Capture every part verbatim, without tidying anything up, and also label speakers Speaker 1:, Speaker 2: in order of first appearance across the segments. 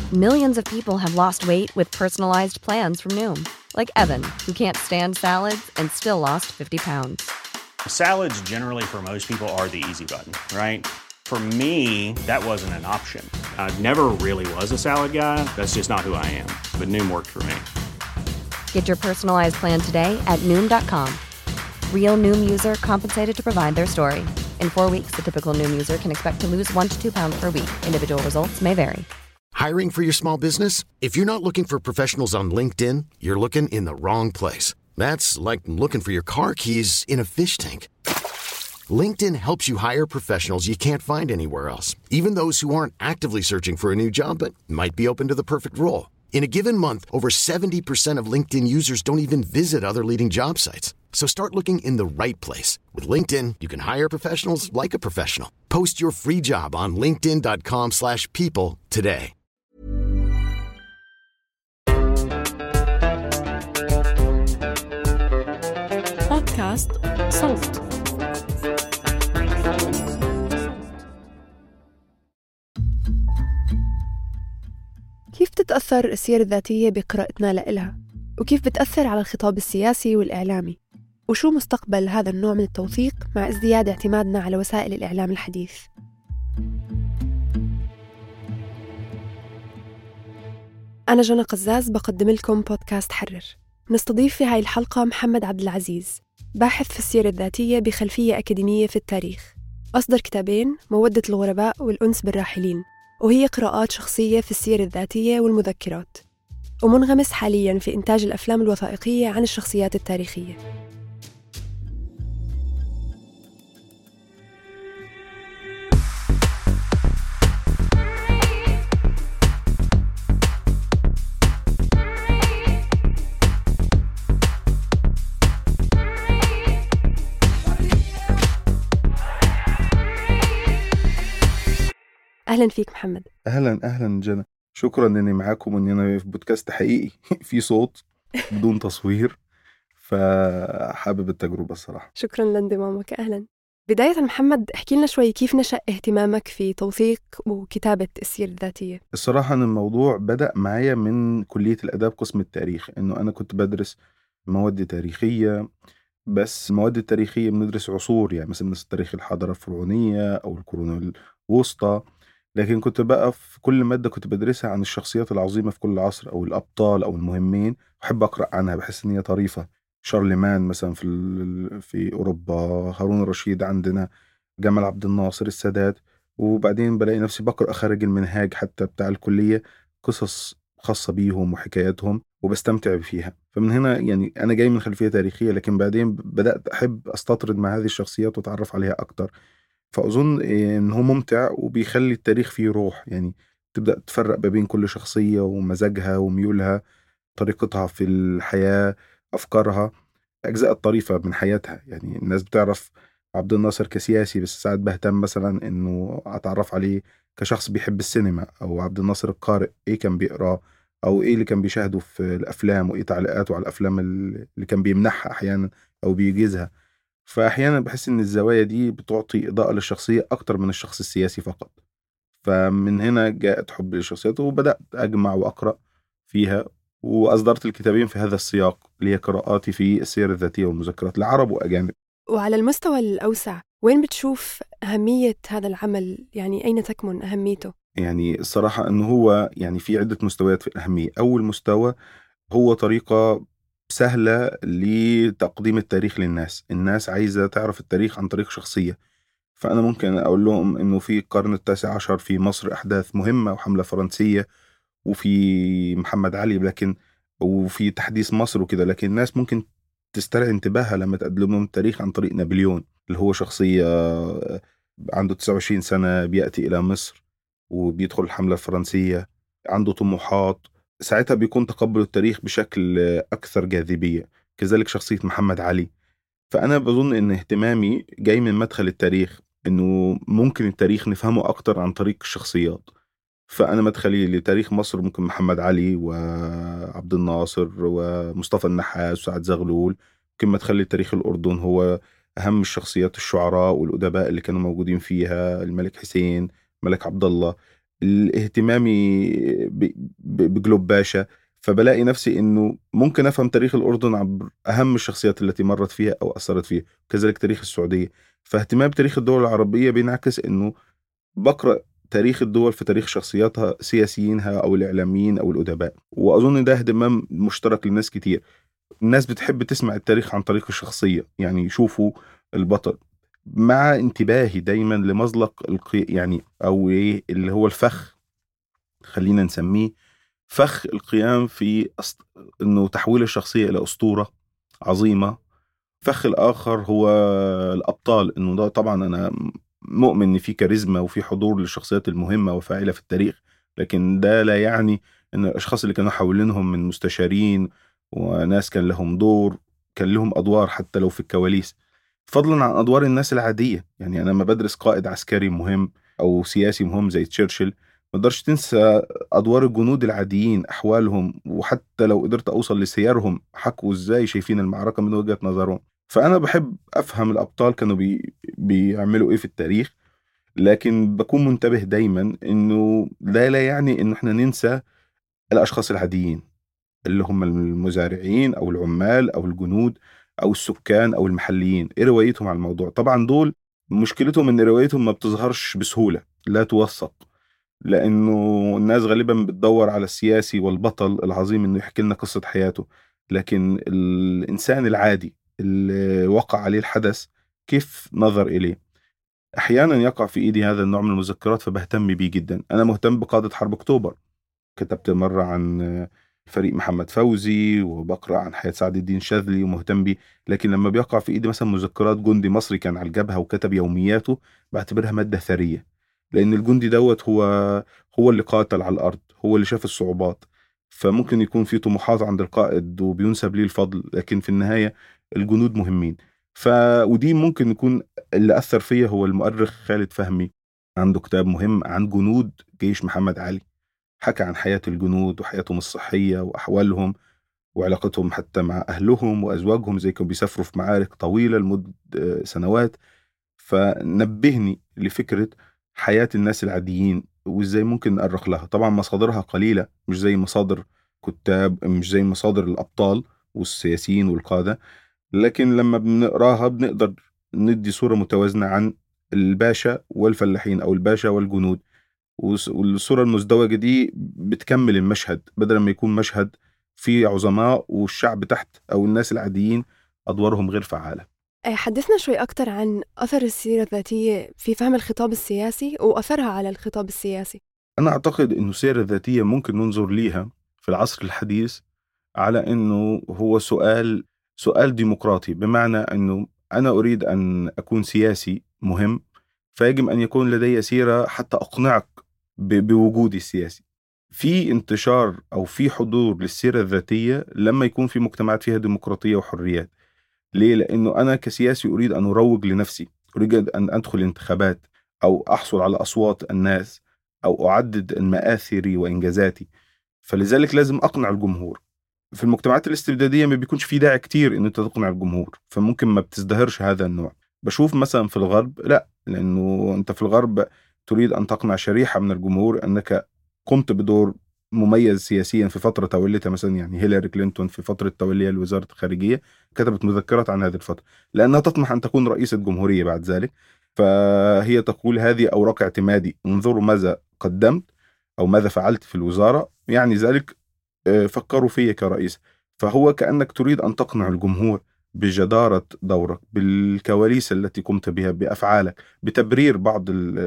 Speaker 1: Millions of people have lost weight with personalized plans from Noom. Like Evan, who can't stand salads and still lost fifty pounds.
Speaker 2: Salads generally for most people are the easy button, right? For me, that wasn't an option. I never really was a salad guy. That's just not who I am. But Noom worked for me.
Speaker 1: Get your personalized plan today at Noom dot com. Real Noom user compensated to provide their story. In four weeks, the typical Noom user can expect to lose one to two pounds per week. Individual results may vary.
Speaker 3: Hiring for your small business? If you're not looking for professionals on LinkedIn, you're looking in the wrong place. That's like looking for your car keys in a fish tank. LinkedIn helps you hire professionals you can't find anywhere else, even those who aren't actively searching for a new job but might be open to the perfect role. In a given month, over seventy percent of LinkedIn users don't even visit other leading job sites. So start looking in the right place. With LinkedIn, you can hire professionals like a professional. Post your free job on linkedin dot com slash people today.
Speaker 4: بودكاست صوت. كيف تتأثر السيرة الذاتية بقراءتنا لإلها؟ وكيف بتأثر على الخطاب السياسي والإعلامي؟ وشو مستقبل هذا النوع من التوثيق مع ازدياد اعتمادنا على وسائل الإعلام الحديث؟ أنا جنى قزاز بقدم لكم بودكاست حرر. نستضيف في هاي الحلقة محمد عبد العزيز، باحث في السيرة الذاتية بخلفية أكاديمية في التاريخ. أصدر كتابين، مودة الغرباء والأنس بالراحلين، وهي قراءات شخصية في السيرة الذاتية والمذكرات، ومنغمس حالياً في إنتاج الأفلام الوثائقية عن الشخصيات التاريخية. أهلاً فيك محمد.
Speaker 5: أهلاً أهلاً جنى، شكراً إني معاكم وإني أنا في بودكاست حقيقي في صوت بدون تصوير، فحابب التجربة الصراحة.
Speaker 4: شكراً لانضمامك. أهلاً. بداية محمد، احكي لنا شوي كيف نشأ اهتمامك في توثيق وكتابة السيرة الذاتية؟
Speaker 5: الصراحة أن الموضوع بدأ معايا من كلية الآداب قسم التاريخ، إنه أنا كنت بدرس مواد تاريخية، بس المواد التاريخية بندرس عصور، يعني مثلا تاريخ الحضارة الفرعونية أو القرون الوسطى، لكن كنت بقى في كل مادة كنت بدرسها عن الشخصيات العظيمة في كل عصر أو الأبطال أو المهمين، أحب أقرأ عنها، بحس إن هي طريفة. شارلمان مثلا في في أوروبا، هارون الرشيد عندنا، جمال عبد الناصر، السادات. وبعدين بلاقي نفسي بقرأ خارج المنهاج حتى بتاع الكلية قصص خاصة بيهم وحكاياتهم وبستمتع فيها. فمن هنا يعني أنا جاي من خلفية تاريخية، لكن بعدين بدأت أحب أستطرد مع هذه الشخصيات وأتعرف عليها أكتر. فأظن إن هو ممتع وبيخلي التاريخ فيه روح، يعني تبدأ تفرق بين كل شخصية ومزاجها وميولها، طريقتها في الحياة، أفكارها، أجزاء الطريفة من حياتها. يعني الناس بتعرف عبد الناصر كسياسي، بس ساعات بهتم مثلا إنه أتعرف عليه كشخص بيحب السينما، أو عبد الناصر القارئ إيه كان بيقرأ أو إيه اللي كان بيشاهده في الأفلام، وإيه تعليقاته على الأفلام اللي كان بيمنحها أحيانا أو بيجيزها. فأحيانا بحس إن الزوايا دي بتعطي إضاءة للشخصية أكتر من الشخص السياسي فقط. فمن هنا جاءت حب للشخصيات وبدأت أجمع وأقرأ فيها، وأصدرت الكتابين في هذا السياق اللي هي قراءاتي في السيرة الذاتية والمذكرات لعرب وأجانب.
Speaker 4: وعلى المستوى الأوسع، وين بتشوف أهمية هذا العمل؟ يعني أين تكمن أهميته؟
Speaker 5: يعني الصراحة أنه هو يعني في عدة مستويات في الأهمية. أول مستوى هو طريقة سهلة لتقديم التاريخ للناس. الناس عايزة تعرف التاريخ عن طريق شخصية، فأنا ممكن أقول لهم أنه في القرن التاسع عشر في مصر أحداث مهمة وحملة فرنسية وفي محمد علي، لكن وفي تحديث مصر وكده، لكن الناس ممكن تسترعي انتباهها لما تقدم لهم التاريخ عن طريق نابليون، اللي هو شخصية عنده تسعة وعشرين سنة بيأتي إلى مصر وبيدخل الحملة الفرنسية، عنده طموحات، ساعتها بيكون تقبل التاريخ بشكل أكثر جاذبية. كذلك شخصية محمد علي. فأنا بظن أن اهتمامي جاي من مدخل التاريخ، أنه ممكن التاريخ نفهمه أكتر عن طريق الشخصيات. فأنا مدخلي لتاريخ مصر ممكن محمد علي وعبد الناصر ومصطفى النحاس وسعد زغلول. ممكن مدخلي لتاريخ الأردن هو أهم الشخصيات الشعراء والأدباء اللي كانوا موجودين فيها، الملك حسين، الملك عبد الله. الاهتمامي بجلوب باشا، فبلاقي نفسي إنه ممكن أفهم تاريخ الأردن عبر أهم الشخصيات التي مرت فيها أو أثرت فيها، كذلك تاريخ السعودية. فاهتمام بتاريخ الدول العربية بينعكس إنه بقرأ تاريخ الدول في تاريخ شخصياتها، سياسيينها أو الإعلاميين أو الأدباء. وأظن ده اهتمام مشترك للناس كتير. الناس بتحب تسمع التاريخ عن طريق الشخصية، يعني يشوفوا البطل، مع انتباهي دايما لمزلق القي... يعني أو إيه اللي هو الفخ، خلينا نسميه فخ القيام في أست... إنه تحويل الشخصية إلى أسطورة عظيمة. فخ الآخر هو الأبطال، إنه ده طبعا أنا مؤمن إن في كاريزما وفي حضور للشخصيات المهمة وفاعلة في التاريخ، لكن ده لا يعني إن الأشخاص اللي كانوا حوالينهم من مستشارين وناس كان لهم دور، كان لهم أدوار حتى لو في الكواليس، فضلا عن أدوار الناس العادية. يعني أنا لما بدرس قائد عسكري مهم أو سياسي مهم زي تشرشل، ما قدرش تنسى أدوار الجنود العاديين، أحوالهم، وحتى لو قدرت أوصل لسيارهم حكوا إزاي شايفين المعركة من وجهة نظرهم. فأنا بحب أفهم الأبطال كانوا بي... بيعملوا إيه في التاريخ، لكن بكون منتبه دايما إنه لا لا يعني إنه إحنا ننسى الأشخاص العاديين اللي هم المزارعين أو العمال أو الجنود أو السكان أو المحليين. إيه روايتهم على الموضوع؟ طبعا دول مشكلتهم إن روايتهم ما بتظهرش بسهولة، لا توثق، لأنه الناس غالبا بتدور على السياسي والبطل العظيم إنه يحكي لنا قصة حياته، لكن الإنسان العادي اللي وقع عليه الحدث كيف نظر إليه. أحيانا يقع في إيدي هذا النوع من المذكرات فبهتم بيه جدا. أنا مهتم بقادة حرب أكتوبر، كتبت مرة عن فريق محمد فوزي، وبقرأ عن حياة سعد الدين شاذلي ومهتم بيه. لكن لما بيقع في إيدي مثلا مذكرات جندي مصري كان على الجبهة وكتب يومياته، بعتبرها مادة ثرية، لأن الجندي دوت هو هو اللي قاتل على الأرض، هو اللي شاف الصعوبات. فممكن يكون في طموحات عند القائد وبينسب ليه الفضل، لكن في النهاية الجنود مهمين. ف ودي ممكن يكون اللي أثر فيا هو المؤرخ خالد فهمي، عنده كتاب مهم عن جنود جيش محمد علي، حكى عن حياة الجنود وحياتهم الصحية وأحوالهم وعلاقتهم حتى مع أهلهم وأزواجهم، زي كانوا بيسافروا في معارك طويلة لمدة سنوات. فنبهني لفكرة حياة الناس العاديين وإزاي ممكن نأرخ لها. طبعا مصادرها قليلة، مش زي مصادر كتاب، مش زي مصادر الأبطال والسياسيين والقادة، لكن لما بنقراها بنقدر ندي صورة متوازنة عن الباشا والفلاحين أو الباشا والجنود. والصورة المزدوجة دي بتكمل المشهد، بدل ما يكون مشهد فيه عظماء والشعب تحت أو الناس العاديين أدوارهم غير فعالة.
Speaker 4: حدثنا شوي أكتر عن أثر السيرة الذاتية في فهم الخطاب السياسي وأثرها على الخطاب السياسي.
Speaker 5: أنا أعتقد أنه السيرة الذاتية ممكن ننظر ليها في العصر الحديث على أنه هو سؤال سؤال ديمقراطي، بمعنى أنه أنا أريد أن أكون سياسي مهم، فيجب أن يكون لدي سيرة حتى أقنعك بوجودي السياسي. في انتشار أو في حضور للسيرة الذاتية لما يكون في مجتمعات فيها ديمقراطية وحريات. ليه؟ لأنه أنا كسياسي أريد أن أروج لنفسي، أريد أن أدخل انتخابات أو أحصل على أصوات الناس أو أعدد مآثري وإنجازاتي، فلذلك لازم أقنع الجمهور. في المجتمعات الاستبدادية ما بيكونش في داعي كتير إن أنت تقنع الجمهور، فممكن ما بتزدهرش هذا النوع. بشوف مثلا في الغرب لا، لأنه أنت في الغرب تريد أن تقنع شريحة من الجمهور أنك قمت بدور مميز سياسيا في فترة توليتها، مثلا يعني هيلاري كلينتون في فترة توليها لوزارة الخارجية كتبت مذكرات عن هذه الفترة، لأنها تطمح أن تكون رئيسة جمهورية بعد ذلك. فهي تقول هذه أوراق اعتمادي، انظروا ماذا قدمت أو ماذا فعلت في الوزارة، يعني ذلك فكروا فيه كرئيس. فهو كأنك تريد أن تقنع الجمهور بجدارة دورك، بالكواليس التي قمت بها، بأفعالك، بتبرير بعض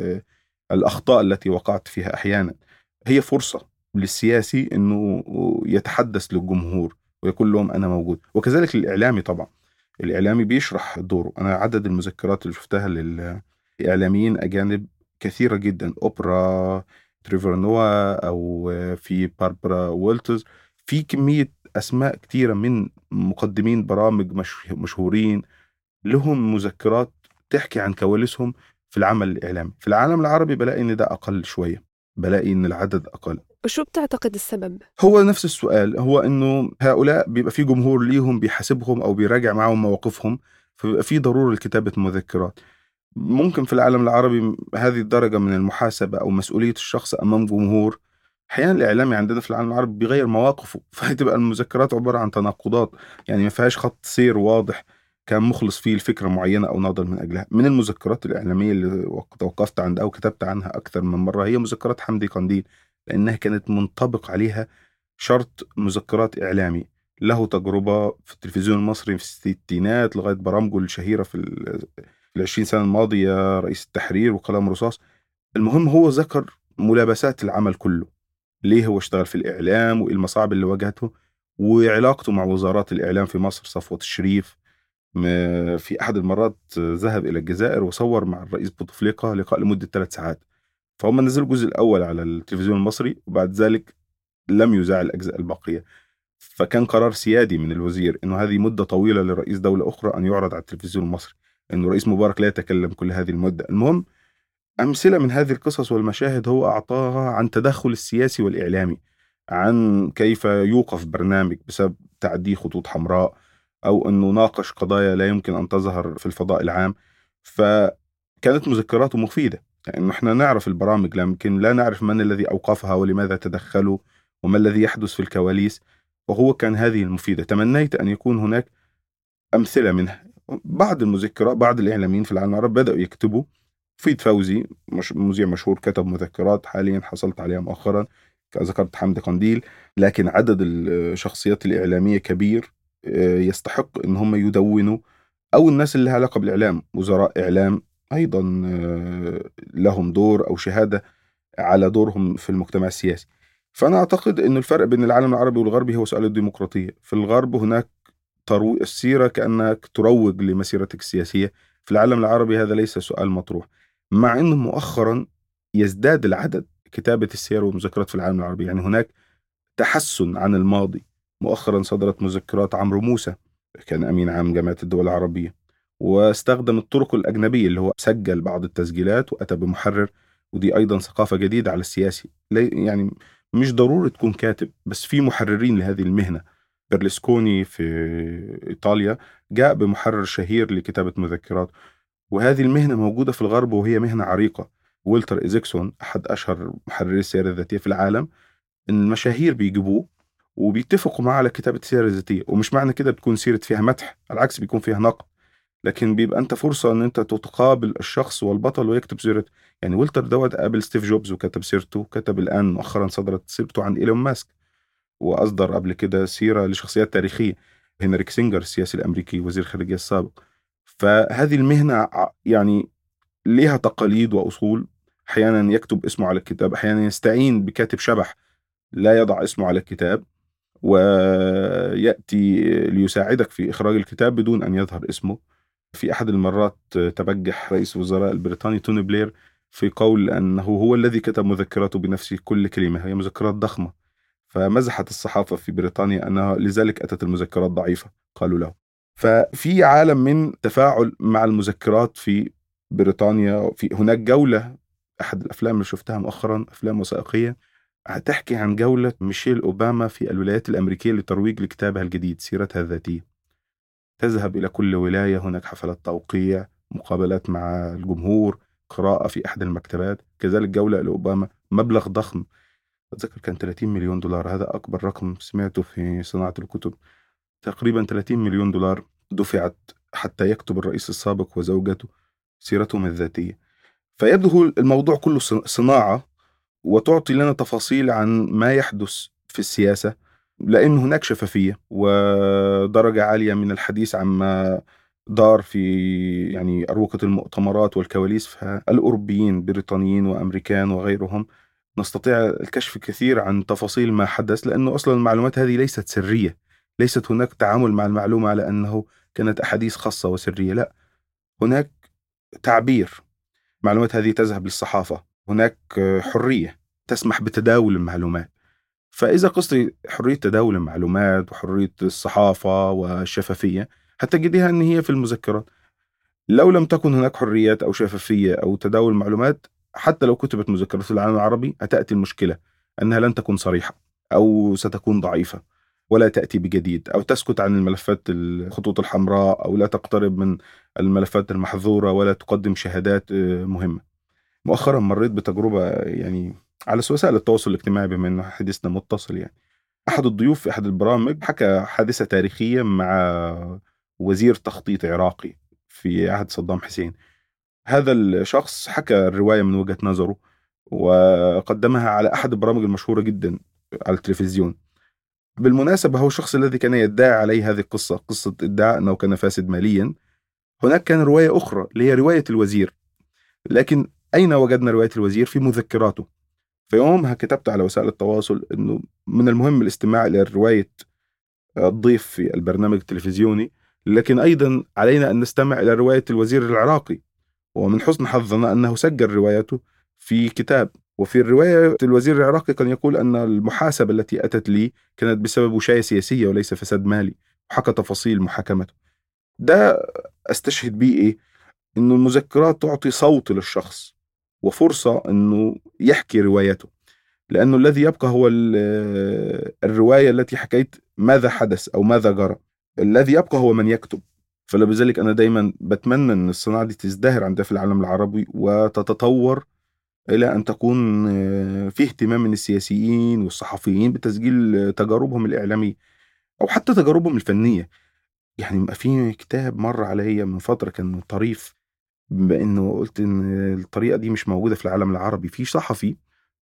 Speaker 5: الأخطاء التي وقعت فيها أحيانا. هي فرصة للسياسي أنه يتحدث للجمهور ويقول لهم أنا موجود. وكذلك الإعلامي، طبعا الإعلامي بيشرح دوره. أنا عدد المذكرات اللي شفتها للإعلاميين أجانب كثيرة جدا، أوبرا تريفر نوا أو في باربرا وولتز، في كمية أسماء كثيرة من مقدمين برامج مشهورين لهم مذكرات تحكي عن كواليسهم في العمل الإعلامي. في العالم العربي بلاقي إن ده أقل شوية، بلاقي إن العدد أقل.
Speaker 4: وشو بتعتقد السبب؟
Speaker 5: هو نفس السؤال، هو إنه هؤلاء بيبقى في جمهور ليهم بيحاسبهم أو بيراجع معهم مواقفهم، فبيبقى في ضرورة لكتابة مذكرات. ممكن في العالم العربي هذه الدرجة من المحاسبة أو مسؤولية الشخص أمام جمهور. أحيانا الإعلامي عندنا في العالم العربي بيغير مواقفه، فهتبقى المذكرات عبارة عن تناقضات، يعني ما فيهاش خط سير واضح كان مخلص فيه الفكرة معينة أو ناضل من أجلها. من المذكرات الإعلامية اللي توقفت عند أو كتبت عنها أكثر من مرة هي مذكرات حمدي قنديل، لأنها كانت منطبق عليها شرط مذكرات إعلامي له تجربة في التلفزيون المصري في الستينات لغاية برامجه الشهيرة في العشرين سنة الماضية، رئيس التحرير وقلم رصاص. المهم هو ذكر ملابسات العمل كله، ليه هو اشتغل في الإعلام وإيه المصاعب اللي واجهته وعلاقته مع وزارات الإعلام في مصر، صفوة الشريف. في أحد المرات ذهب إلى الجزائر وصور مع الرئيس بوتفليقة لقاء لمدة ثلاث ساعات، فهم نزلوا الجزء الأول على التلفزيون المصري وبعد ذلك لم يذاع الأجزاء الباقية. فكان قرار سيادي من الوزير إنه هذه مدة طويلة لرئيس دولة أخرى أن يعرض على التلفزيون المصري، إنه رئيس مبارك لا يتكلم كل هذه المدة. المهم أمثلة من هذه القصص والمشاهد هو أعطاها عن تدخل السياسي والإعلامي، عن كيف يوقف برنامج بسبب تعدي خطوط حمراء أو أنه ناقش قضايا لا يمكن أن تظهر في الفضاء العام. فكانت مذكراته مفيدة، يعني إحنا نعرف البرامج لكن لا نعرف من الذي أوقفها ولماذا تدخلوا وما الذي يحدث في الكواليس، وهو كان هذه المفيدة. تمنيت أن يكون هناك أمثلة منها. بعض المذكرات بعض الإعلاميين في العالم العربي بدأوا يكتبوا. فيد فوزي مش مذيع مشهور كتب مذكرات حاليا حصلت عليها مؤخرا، ذكرت حمدي قنديل، لكن عدد الشخصيات الإعلامية كبير يستحق إن هم يدونوا، أو الناس اللي لها علاقة بالإعلام، وزراء إعلام أيضا لهم دور أو شهادة على دورهم في المجتمع السياسي. فأنا أعتقد أن الفرق بين العالم العربي والغربي هو سؤال الديمقراطية. في الغرب هناك ترويج السيرة كأنك تروج لمسيرتك السياسية، في العالم العربي هذا ليس سؤال مطروح، مع أنه مؤخرا يزداد العدد كتابة السير والمذكرات في العالم العربي. يعني هناك تحسن عن الماضي. مؤخرا صدرت مذكرات عمرو موسى كان أمين عام جامعة الدول العربية، واستخدم الطرق الأجنبية اللي هو سجل بعض التسجيلات وأتى بمحرر، ودي أيضا ثقافة جديدة على السياسي. يعني مش ضروري تكون كاتب، بس في محررين لهذه المهنة. برلسكوني في إيطاليا جاء بمحرر شهير لكتابة مذكرات، وهذه المهنة موجودة في الغرب وهي مهنة عريقة. ويلتر إيزيكسون أحد أشهر محرري السيرة الذاتية في العالم، إن المشاهير بيجيبوه وبيتفقوا معه على كتابة السيرة الذاتية، ومش معنى كده بتكون سيرة فيها مدح، العكس بيكون فيها نقد، لكن بيبقى أنت فرصة أن أنت تتقابل الشخص والبطل ويكتب سيرته. يعني ويلتر دوت قابل ستيف جوبز وكتب سيرته، كتب الآن مؤخرا صدرت سيرته عن إيلون ماسك، وأصدر قبل كده سيرة لشخصيات تاريخية، هنري كيسنجر السياسي الأمريكي وزير الخارجية السابق. فهذه المهنة يعني ليها تقاليد وأصول. أحيانا يكتب اسمه على الكتاب، أحيانا يستعين بكاتب شبح لا يضع اسمه على الكتاب ويأتي ليساعدك في إخراج الكتاب بدون أن يظهر اسمه. في أحد المرات تبجح رئيس الوزراء البريطاني توني بلير في قول أنه هو الذي كتب مذكراته بنفسه كل كلمة، هي مذكرات ضخمة، فمزحت الصحافة في بريطانيا أنها لذلك أتت المذكرات ضعيفة قالوا له. ففي عالم من تفاعل مع المذكرات في بريطانيا. في هناك جولة، أحد الأفلام اللي شفتها مؤخرا أفلام وثائقية هتحكي عن جولة ميشيل أوباما في الولايات الأمريكية لترويج لكتابها الجديد سيرتها الذاتية. تذهب إلى كل ولاية، هناك حفلات توقيع، مقابلات مع الجمهور، قراءة في أحد المكتبات. كذلك جولة لأوباما، مبلغ ضخم أتذكر كان ثلاثين مليون دولار، هذا أكبر رقم سمعته في صناعة الكتب. تقريبا ثلاثين مليون دولار دفعت حتى يكتب الرئيس السابق وزوجته سيرتهم الذاتية. فيبدو الموضوع كله صناعة، وتعطي لنا تفاصيل عن ما يحدث في السياسة، لأن هناك شفافية ودرجة عالية من الحديث عما دار في يعني أروقة المؤتمرات والكواليس. فالأوروبيين بريطانيين وأمريكان وغيرهم نستطيع الكشف كثير عن تفاصيل ما حدث، لأنه أصلا المعلومات هذه ليست سرية، ليست هناك تعامل مع المعلومة على أنه كانت أحاديث خاصة وسرية، لا، هناك تعبير. المعلومات هذه تذهب للصحافة، هناك حرية تسمح بتداول المعلومات. فإذا قصدي حرية تداول المعلومات وحرية الصحافة والشفافية هتجدها أن هي في المذكرات. لو لم تكن هناك حريات أو شفافية أو تداول المعلومات، حتى لو كتبت مذكرات في العالم العربي هتأتي المشكلة أنها لن تكون صريحة أو ستكون ضعيفة. ولا تأتي بجديد، أو تسكت عن الملفات الخطوط الحمراء، أو لا تقترب من الملفات المحظورة، ولا تقدم شهادات مهمة. مؤخرا مريت بتجربة يعني على وسائل التواصل الاجتماعي، بما أنه حديثنا متصل، يعني أحد الضيوف في أحد البرامج حكى حادثة تاريخية مع وزير تخطيط عراقي في عهد صدام حسين. هذا الشخص حكى الرواية من وجهة نظره وقدمها على أحد البرامج المشهورة جدا على التلفزيون. بالمناسبة هو الشخص الذي كان يدعي عليه هذه القصة، قصة ادعاء أنه كان فاسد ماليا. هناك كان رواية أخرى اللي هي رواية الوزير، لكن أين وجدنا رواية الوزير؟ في مذكراته. في يومها كتبت على وسائل التواصل أنه من المهم الاستماع إلى رواية الضيف في البرنامج التلفزيوني، لكن أيضا علينا أن نستمع إلى رواية الوزير العراقي. ومن حسن حظنا أنه سجل روايته في كتاب. وفي الرواية الوزير العراقي كان يقول أن المحاسبة التي أتت لي كانت بسبب وشاية سياسية وليس فساد مالي، وحكى تفاصيل محاكمته. ده أستشهد به إيه؟ إنه المذكرات تعطي صوت للشخص وفرصة إنه يحكي روايته، لأنه الذي يبقى هو الرواية التي حكيت ماذا حدث أو ماذا جرى. الذي يبقى هو من يكتب. فلذلك أنا دايما بتمنى أن الصناعة دي تزدهر عندنا في العالم العربي وتتطور إلى أن تكون فيه اهتمام من السياسيين والصحفيين بتسجيل تجاربهم الإعلامية أو حتى تجاربهم الفنية. يعني في كتاب مر عليا من فترة كان طريف، بأنه قلت إن الطريقة دي مش موجودة في العالم العربي. في صحفي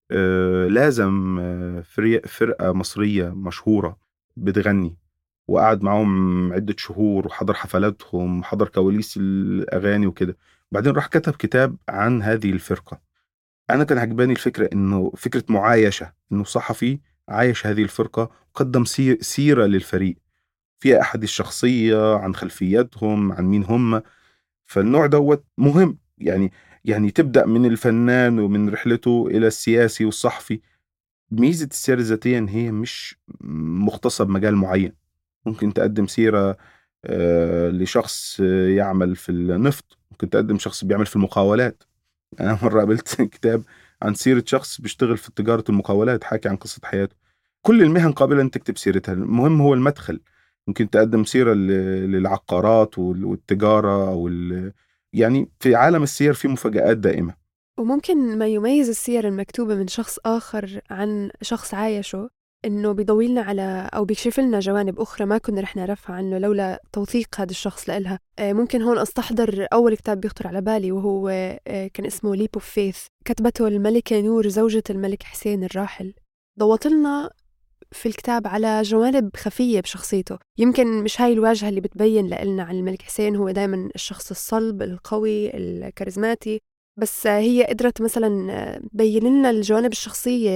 Speaker 5: لازم فرقة مصرية مشهورة بتغني، وقعد معهم عدة شهور وحضر حفلاتهم وحضر كواليس الأغاني وكده. بعدين راح كتب كتاب عن هذه الفرقة. أنا كان عجباني الفكرة، إنه فكرة معايشة، إنه صحفي عايش هذه الفرقة وقدم سيرة للفريق فيها أحد الشخصية عن خلفياتهم عن مين هم. فالنوع دوت مهم، يعني يعني تبدأ من الفنان ومن رحلته إلى السياسي والصحفي. ميزة السيرة الذاتية إن هي مش مختصة بمجال معين. ممكن تقدم سيرة آه لشخص يعمل في النفط، ممكن تقدم شخص بيعمل في المقاولات. أنا مرة قابلت كتاب عن سيرة شخص بيشتغل في تجارة المقاولات، حكي عن قصة حياته. كل المهن قابلة أن تكتب سيرتها، المهم هو المدخل. ممكن تقدم سيرة للعقارات والتجارة أو يعني في عالم السير في مفاجآت دائمة.
Speaker 4: وممكن ما يميز السير المكتوبة من شخص آخر عن شخص عايشه إنه بيضويلنا على أو بيكشف لنا جوانب أخرى ما كنا رح نعرفها عنه لولا توثيق هذا الشخص لإلها. ممكن هون أستحضر أول كتاب بيخطر على بالي، وهو كان اسمه ليب اوف فيث، كتبته الملكة نور زوجة الملك حسين الراحل. ضوطلنا في الكتاب على جوانب خفية بشخصيته. يمكن مش هاي الواجهة اللي بتبين لنا عن الملك حسين، هو دايما الشخص الصلب القوي الكاريزماتي، بس هي قدرت مثلا بين لنا الجوانب الشخصية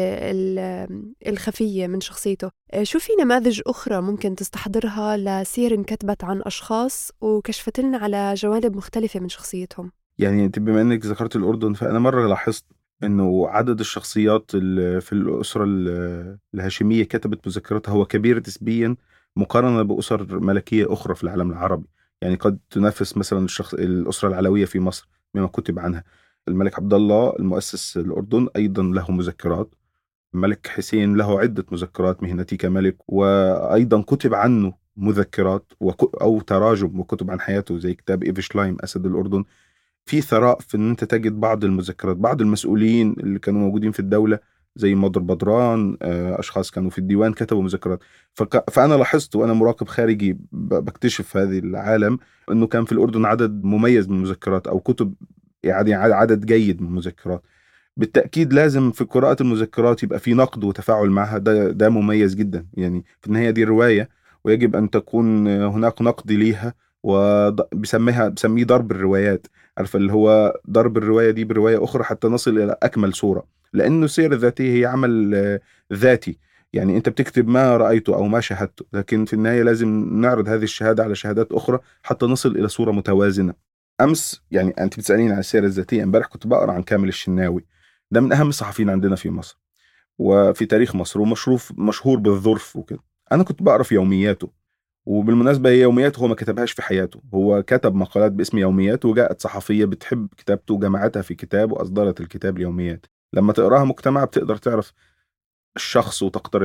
Speaker 4: الخفية من شخصيته. شو في نماذج أخرى ممكن تستحضرها لسير انكتبت عن أشخاص وكشفت لنا على جوانب مختلفة من شخصيتهم؟
Speaker 5: يعني انت بما انك ذكرت الأردن، فأنا مرة لاحظت انه عدد الشخصيات في الأسرة الهاشمية كتبت مذكراتها هو كبير نسبيا مقارنة بأسر ملكية أخرى في العالم العربي. يعني قد تنافس مثلا الشخص الأسرة العلوية في مصر بما كتب عنها. الملك عبد الله المؤسس الأردن أيضا له مذكرات. الملك حسين له عدة مذكرات مهنتي كملك، وأيضا كتب عنه مذكرات أو تراجم وكتب عن حياته زي كتاب إيفشلايم أسد الأردن. في ثراء في أن أنت تجد بعض المذكرات. بعض المسؤولين اللي كانوا موجودين في الدولة زي مضر بدران، أشخاص كانوا في الديوان كتبوا مذكرات. فأنا لاحظت وأنا مراقب خارجي بكتشف هذه العالم أنه كان في الأردن عدد مميز من المذكرات أو كتب، يعني عدد جيد من المذكرات. بالتأكيد لازم في قراءة المذكرات يبقى في نقد وتفاعل معها، ده, ده مميز جدا. يعني في النهاية دي رواية ويجب أن تكون هناك نقد ليها، وبسميها بسميه ضرب الروايات. عارف اللي هو ضرب الرواية دي برواية أخرى حتى نصل إلى أكمل صورة، لأنه السيرة الذاتية هي عمل ذاتي. يعني أنت بتكتب ما رأيته أو ما شاهدته، لكن في النهاية لازم نعرض هذه الشهادة على شهادات أخرى حتى نصل إلى صورة متوازنة. أمس يعني أنت بتسألين عن السيرة الذاتية، امبارح كنت بقرأ عن كامل الشناوي. ده من أهم الصحفيين عندنا في مصر وفي تاريخ مصر، ومشروف مشهور بالظرف وكده. أنا كنت بقرأ في يومياته، وبالمناسبة هي يومياته هو ما كتبهاش في حياته، هو كتب مقالات باسم يوميات، وجاءت صحفية بتحب كتابته وجمعتها في كتاب وأصدرت الكتاب اليوميات. لما تقراها مجتمع بتقدر تعرف الشخص وتقترب منه.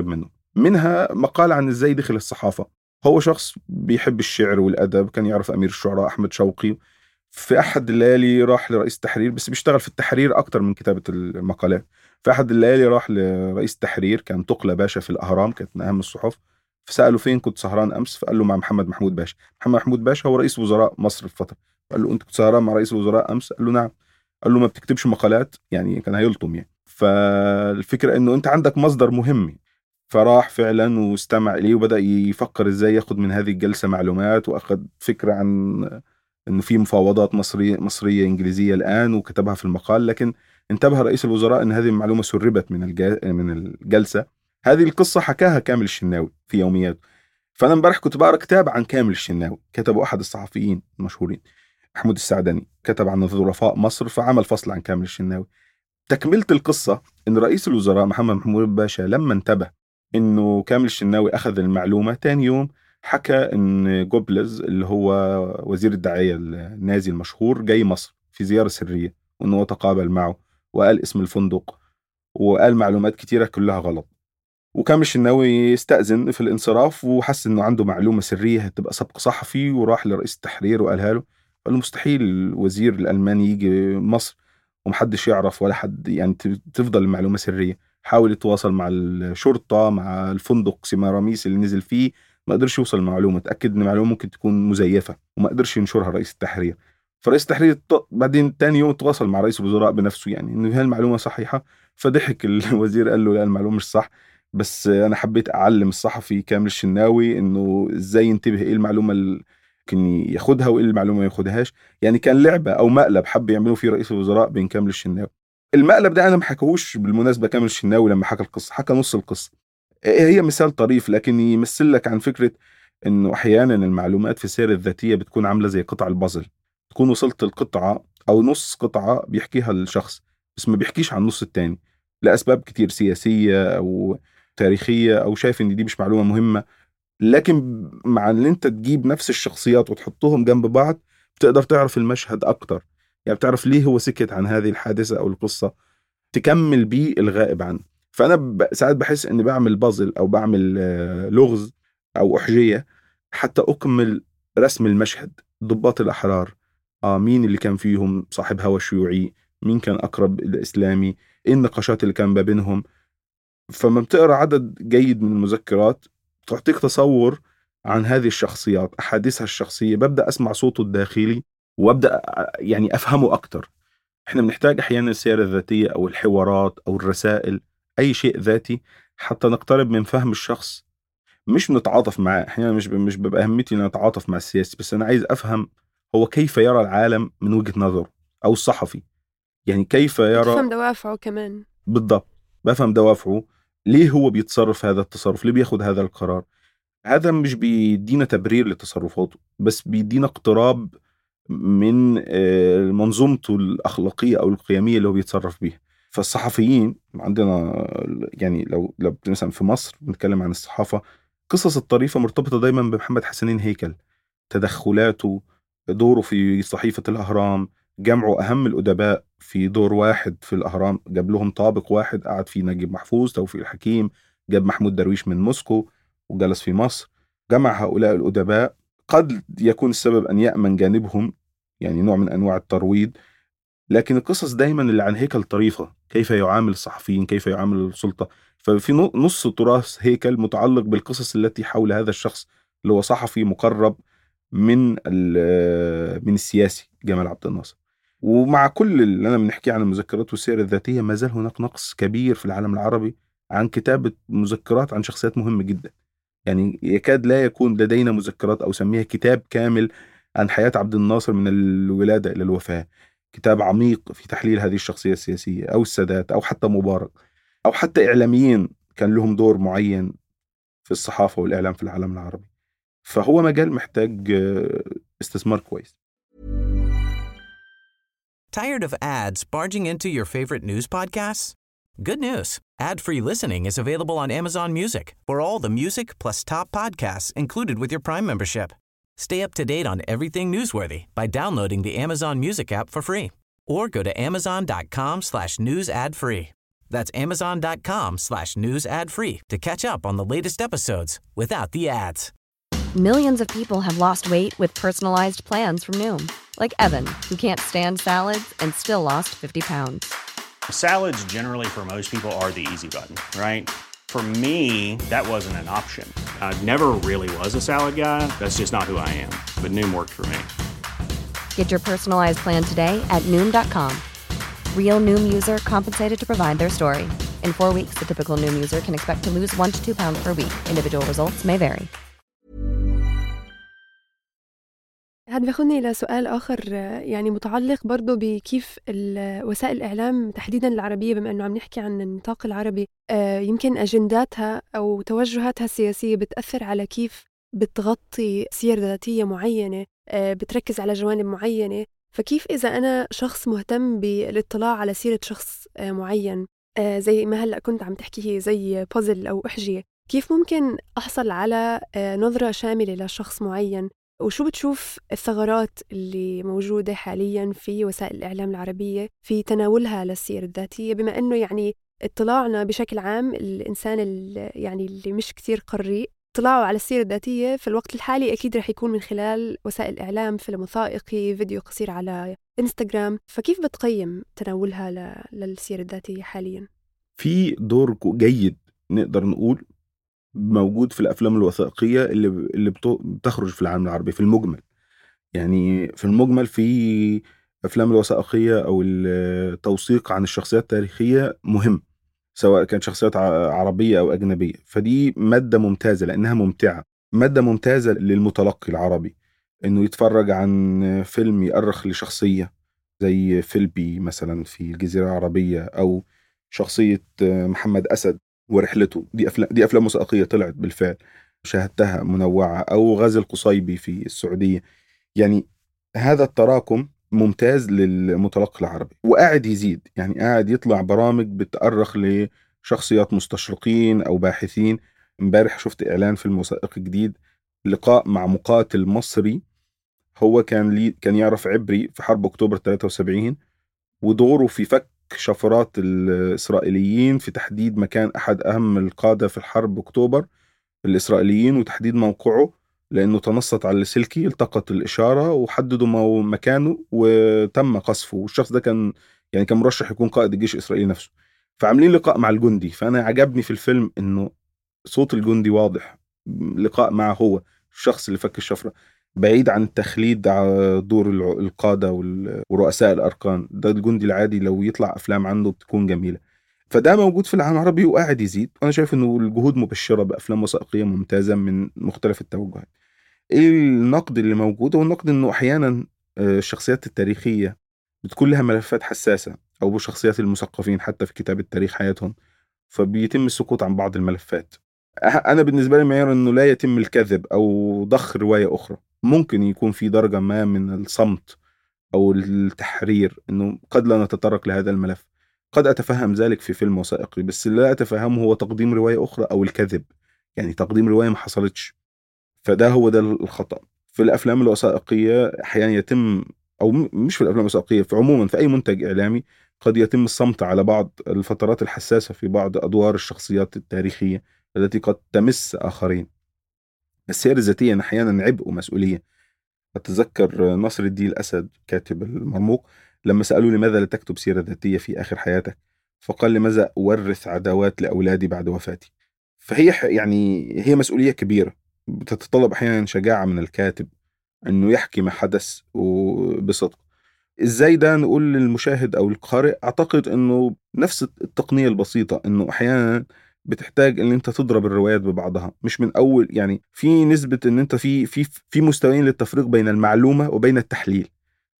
Speaker 5: منها مقال عن إزاي دخل الصحافة. هو شخص بيحب الشعر والأدب، كان يعرف أمير الشعراء أحمد شوقي. في أحد الليالي راح لرئيس التحرير، بس بيشتغل في التحرير أكتر من كتابة المقالات. في أحد الليالي راح لرئيس التحرير، كان تقلى باشا في الأهرام، كانت من أهم الصحف. فسأله فين كنت سهران أمس؟ فقال له مع محمد محمود باشا. محمد محمود باشا هو رئيس وزراء مصر في فترة. قال له أنت كنت سهران مع رئيس الوزراء أمس؟ قال له نعم. قال له ما بتكتبش مقالات؟ يعني كان هيلطم يعني. فالفكرة إنه أنت عندك مصدر مهم. فراح فعلا واستمع إليه وبدأ يفكر إزاي ياخد من هذه الجلسة معلومات، وأخذ فكرة عن إنه في مفاوضات مصرية مصرية إنجليزية الآن، وكتبها في المقال. لكن انتبه رئيس الوزراء أن هذه المعلومة سربت من من الجلسة. هذه القصة حكاها كامل الشناوي في يومياته. فأنا امبارح كنت بقرأ كتاب عن كامل الشناوي، كتبه أحد الصحفيين المشهورين محمود السعدني، كتب عن ظرفاء مصر، فعمل فصل عن كامل الشناوي. تكملة القصة إن رئيس الوزراء محمد محمود باشا لما انتبه إنه كامل الشناوي أخذ المعلومة، تاني يوم حكى إن جوبلز اللي هو وزير الدعاية النازي المشهور جاي مصر في زيارة سرية، وإنه تقابل معه وقال اسم الفندق وقال معلومات كتيرة كلها غلط. وكامل الشناوي استأذن في الانصراف وحس إنه عنده معلومة سرية هتبقى سبق صحفي، وراح لرئيس التحرير وقالها له. قال له مستحيل الوزير الألماني يجي مصر ومحدش يعرف ولا حد، يعني تفضل المعلومة سرية. حاول يتواصل مع الشرطة، مع الفندق سيماراميس اللي نزل فيه، ما قدرش يوصل المعلومة. تأكد إن المعلومة ممكن تكون مزيفة وما قدرش ينشرها رئيس التحرير. فرئيس التحرير بعدين تاني يوم تواصل مع رئيس الوزراء بنفسه، يعني إنه هي المعلومة صحيحة. فضحك الوزير قال له لا المعلومة مش صح، بس أنا حبيت أعلم الصحفي كامل الشناوي إنه إزاي ينتبه إيه المعلومة اللي ممكن ياخدها وإيه المعلومة ما ياخدهاش. يعني كان لعبة أو مقلب حب يعملوا فيه رئيس الوزراء بين كامل الشناوي. المقلب ده أنا ما حكوش بالمناسبة كامل الشناوي لما حكى القصة، حكى نص القصة. هي مثال طريف لكن يمثل لك عن فكرة إنه أحيانا المعلومات في السيرة الذاتية بتكون عاملة زي قطع البازل. تكون وصلت القطعة أو نص قطعة بيحكيها الشخص، بس ما بيحكيش عن النص التاني لأسباب كتير سياسية أو تاريخية، أو شايف إن دي مش معلومة مهمة. لكن مع ان انت تجيب نفس الشخصيات وتحطهم جنب بعض بتقدر تعرف المشهد اكتر، يعني بتعرف ليه هو سكت عن هذه الحادثة او القصة، تكمل بيه الغائب عنه. فانا ب... ساعات بحس اني بعمل بازل او بعمل لغز او احجية حتى اكمل رسم المشهد. ضباط الاحرار، آه مين اللي كان فيهم صاحب هوى شيوعي، مين كان اقرب الاسلامي، ايه النقاشات اللي كان ما بينهم. فما بتقرأ عدد جيد من المذكرات تعطيك تصور عن هذه الشخصيات، أحاديثها الشخصية، ببدأ أسمع صوته الداخلي وأبدأ يعني أفهمه أكتر. إحنا بنحتاج أحيانا السيرة الذاتية أو الحوارات أو الرسائل، أي شيء ذاتي حتى نقترب من فهم الشخص، مش نتعاطف معه. أحيانا مش مش ببقى أهميتي أن أتعاطف مع السياسي، بس أنا عايز أفهم هو كيف يرى العالم من وجهة نظره، أو الصحفي يعني كيف يرى،
Speaker 4: بفهم دوافعه كمان.
Speaker 5: بالضبط، بفهم دوافعه، ليه هو بيتصرف هذا التصرف، ليه بياخد هذا القرار. هذا مش بيدينا تبرير لتصرفاته، بس بيدينا اقتراب من منظومته الأخلاقية أو القيمية اللي هو بيتصرف بيها. فالصحفيين عندنا يعني لو لو مثلا في مصر بنتكلم عن الصحافة، قصص الطريفة مرتبطة دايما بمحمد حسنين هيكل، تدخلاته، دوره في صحيفة الأهرام، جمعوا أهم الأدباء في دور واحد في الأهرام، جاب لهم طابق واحد قعد فيه نجيب محفوظ، توفيق الحكيم، جاب محمود درويش من موسكو وجلس في مصر. جمع هؤلاء الأدباء، قد يكون السبب أن يأمن جانبهم، يعني نوع من أنواع الترويض، لكن القصص دايما اللي عن هيكل طريفة، كيف يعامل الصحفيين، كيف يعامل السلطة. ففي نص تراث هيكل متعلق بالقصص التي حول هذا الشخص اللي هو صحفي مقرب من من السياسي جمال عبد الناصر. ومع كل اللي أنا بنحكي عن المذكرات والسيرة الذاتية، ما زال هناك نقص كبير في العالم العربي عن كتابة مذكرات عن شخصيات مهمة جدا. يعني يكاد لا يكون لدينا مذكرات أو سميها كتاب كامل عن حياة عبد الناصر من الولادة إلى الوفاة، كتاب عميق في تحليل هذه الشخصية السياسية أو السادات أو حتى مبارك أو حتى إعلاميين كان لهم دور معين في الصحافة والإعلام في العالم العربي. فهو مجال محتاج استثمار كويس.
Speaker 6: Tired of ads barging into your favorite news podcasts? Good news. Ad-free listening is available on Amazon Music for all the music plus top podcasts included with your Prime membership. Stay up to date on everything newsworthy by downloading the Amazon Music app for free or go to amazon.com slash news ad free. That's amazon.com slash news ad free to catch up on the latest episodes without the ads.
Speaker 1: Millions of people have lost weight with personalized plans from Noom, like Evan, who can't stand salads and still lost fifty pounds.
Speaker 2: Salads generally for most people are the easy button, right? For me, that wasn't an option. I never really was a salad guy. That's just not who I am. But Noom worked for me.
Speaker 1: Get your personalized plan today at Noom dot com. Real Noom user compensated to provide their story. In four weeks, the typical Noom user can expect to lose one to two pounds per week. Individual results may vary.
Speaker 4: هذا بياخدني إلى سؤال آخر، يعني متعلق برضو بكيف وسائل الإعلام تحديداً العربية، بما أنه عم نحكي عن النطاق العربي، يمكن أجنداتها أو توجهاتها السياسية بتأثر على كيف بتغطي سير ذاتية معينة، بتركز على جوانب معينة. فكيف إذا أنا شخص مهتم بالاطلاع على سيرة شخص معين، زي ما هلأ كنت عم تحكيه زي بازل أو أحجية، كيف ممكن أحصل على نظرة شاملة لشخص معين؟ وشو بتشوف الثغرات اللي موجودة حالياً في وسائل الإعلام العربية في تناولها للسير الذاتية، بما أنه يعني اطلاعنا بشكل عام الإنسان اللي يعني اللي مش كتير قريء اطلاعه على السير الذاتية في الوقت الحالي أكيد رح يكون من خلال وسائل الإعلام، فيلم وثائقي، فيديو قصير على إنستغرام. فكيف بتقيم تناولها للسير الذاتية حالياً؟
Speaker 5: في دور جيد نقدر نقول موجود في الأفلام الوثائقية اللي اللي بتخرج في العالم العربي في المجمل. يعني في المجمل في أفلام الوثائقية أو التوثيق عن الشخصيات التاريخية مهم، سواء كانت شخصيات عربية أو أجنبية. فدي مادة ممتازة لأنها ممتعة، مادة ممتازة للمتلقي العربي إنه يتفرج عن فيلم يأرخ لشخصية زي فيلبي مثلا في الجزيرة العربية، أو شخصية محمد أسد ورحلته. دي أفلام دي أفلام وثائقية طلعت بالفعل شاهدتها منوعة، أو غازي القصيبي في السعودية. يعني هذا التراكم ممتاز للمتلقي العربي وقاعد يزيد، يعني قاعد يطلع برامج بتأرخ لشخصيات مستشرقين أو باحثين. امبارح شفت إعلان فيلم وثائقي جديد، لقاء مع مقاتل مصري هو كان لي كان يعرف عبري في حرب أكتوبر ثلاثة وسبعين، ودوره في فك شفرات الإسرائيليين في تحديد مكان أحد أهم القادة في الحرب أكتوبر الإسرائيليين، وتحديد موقعه لأنه تنصت على اللاسلكي، التقط الإشارة وحددوا مكانه وتم قصفه. والشخص ده كان يعني كان مرشح يكون قائد الجيش الإسرائيلي نفسه. فعاملين لقاء مع الجندي، فأنا عجبني في الفيلم إنه صوت الجندي واضح، لقاء معه هو الشخص اللي فك الشفرة، بعيد عن التخليد على دور القادة ورؤساء الأركان. ده الجندي العادي لو يطلع أفلام عنده بتكون جميلة. فده موجود في العالم العربي وقاعد يزيد، وأنا شايف إنه الجهود مبشرة بأفلام وثائقية ممتازة من مختلف التوجهات. إيه النقد اللي موجود؟ والنقد إنه أحيانا الشخصيات التاريخية بتكون لها ملفات حساسة، أو بشخصيات المثقفين حتى في كتاب التاريخ حياتهم، فبيتم السكوت عن بعض الملفات. أنا بالنسبة لي معيار إنه لا يتم الكذب أو ضخ رواية أخرى. ممكن يكون في درجة ما من الصمت أو التحرير، إنه قد لا نتطرق لهذا الملف. قد أتفهم ذلك في فيلم وثائقي، بس لا أتفهمه هو تقديم رواية أخرى أو الكذب، يعني تقديم رواية ما حصلتش. فده هو ده الخطأ في الأفلام الوثائقية. أحيانا يتم، أو مش في الأفلام الوثائقية، في عموما في أي منتج إعلامي، قد يتم الصمت على بعض الفترات الحساسة في بعض أدوار الشخصيات التاريخية التي قد تمس آخرين. السير الذاتية أحيانا عبء ومسؤولية. أتذكر نصر الدين الأسد كاتب المرموق لما سألوا لماذا لا تكتب سيرة ذاتية في آخر حياتك، فقال لماذا أورث عداوات لأولادي بعد وفاتي. فهي يعني هي مسؤولية كبيرة بتتطلب أحيانا شجاعة من الكاتب أنه يحكي ما حدث وبصدق. إزاي ده نقول للمشاهد أو القارئ؟ أعتقد أنه نفس التقنية البسيطة، أنه أحيانا بتحتاج ان انت تضرب الروايات ببعضها، مش من اول. يعني في نسبة ان انت في في في مستويين للتفريق بين المعلومة وبين التحليل.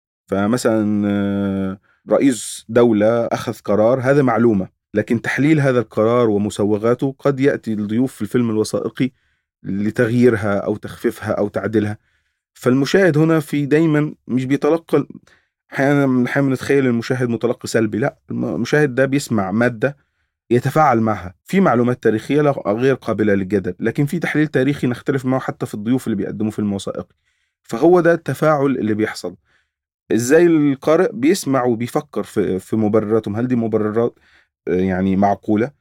Speaker 5: فمثلا رئيس دولة اخذ قرار، هذا معلومة، لكن تحليل هذا القرار ومسوغاته قد يأتي الضيوف في الفيلم الوثائقي لتغييرها او تخفيفها او تعديلها. فالمشاهد هنا في دايما مش بيتلقى. احيانا احيانا نتخيل المشاهد متلقي سلبي، لا، المشاهد ده بيسمع مادة يتفاعل معها. في معلومات تاريخية غير قابلة للجدل، لكن في تحليل تاريخي نختلف معه حتى في الضيوف اللي بيقدموا فيلم وثائقي. فهو ده التفاعل اللي بيحصل. ازاي القارئ بيسمع وبيفكر في في مبرراتهم؟ هل دي مبررات يعني معقولة،